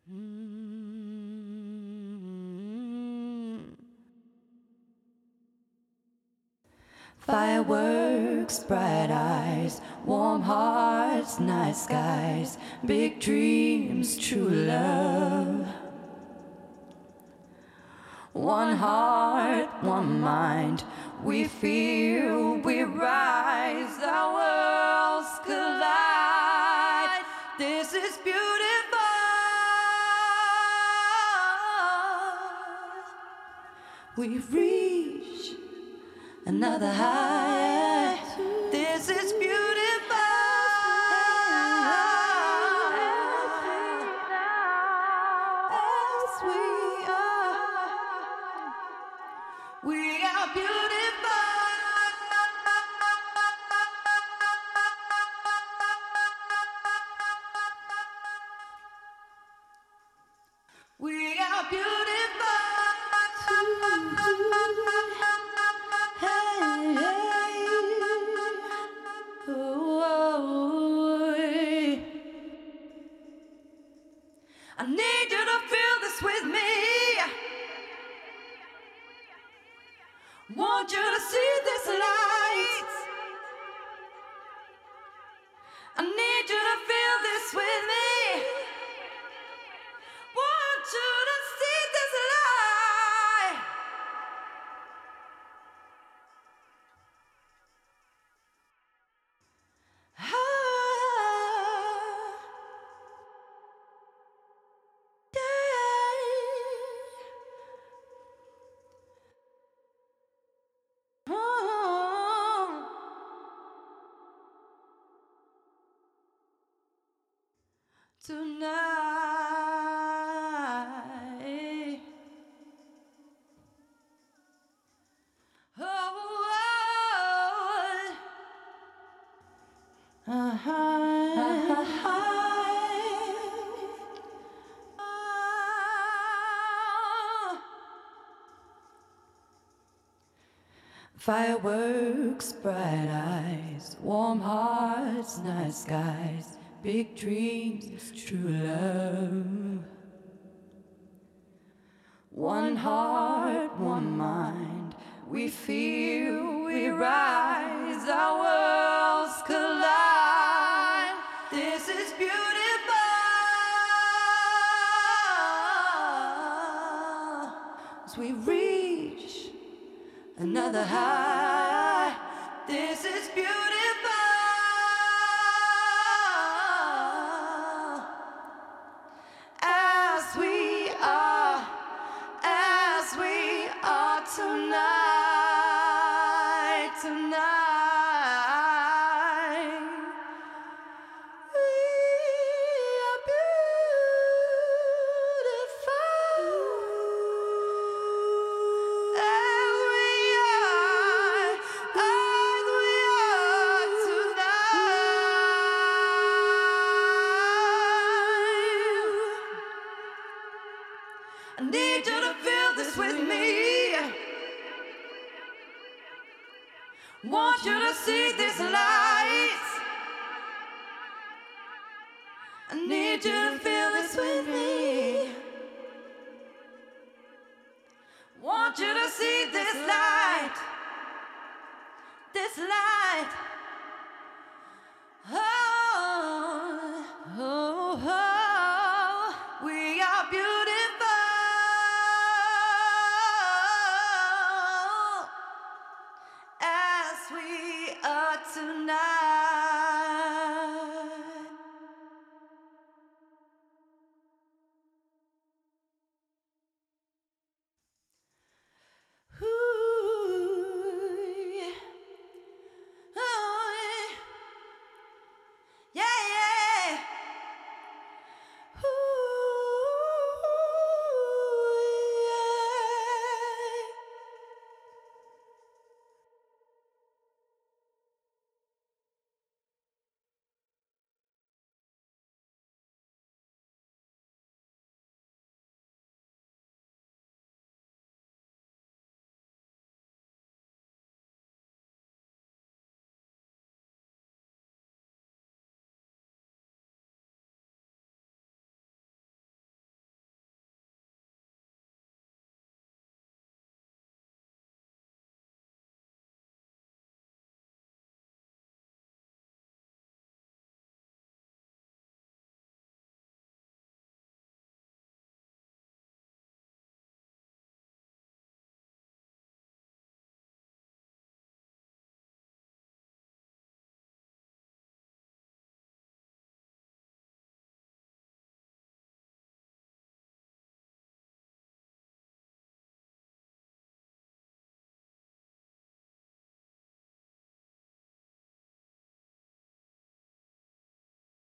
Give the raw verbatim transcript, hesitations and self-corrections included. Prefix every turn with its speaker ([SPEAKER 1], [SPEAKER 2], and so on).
[SPEAKER 1] Mm. Fireworks, bright eyes, warm hearts, night skies, big dreams, true love. One heart, one mind, we feel, we rise, our worlds collide. This is beautiful. We've reached another high. This is beautiful. As we are, we are beautiful. We are beautiful. Hey, hey. Oh, I need you to feel this with me. Want you to see this light. I need you to feel this with me. Want you to see this light. Ah, yeah. Oh. Tonight. Oh, oh. Uh-huh. Uh-huh. Fireworks, bright eyes, warm hearts, night skies, big dreams, true love. One heart, one mind, we feel, we rise, our worlds collide. This is beautiful. As we reach another high, this is beautiful. As we are, as we are tonight, tonight. We are beautiful. As we are, as we are tonight. I need you to feel this with me. Want you to see this light. I need you to feel this with me. Want you to see this light. This light.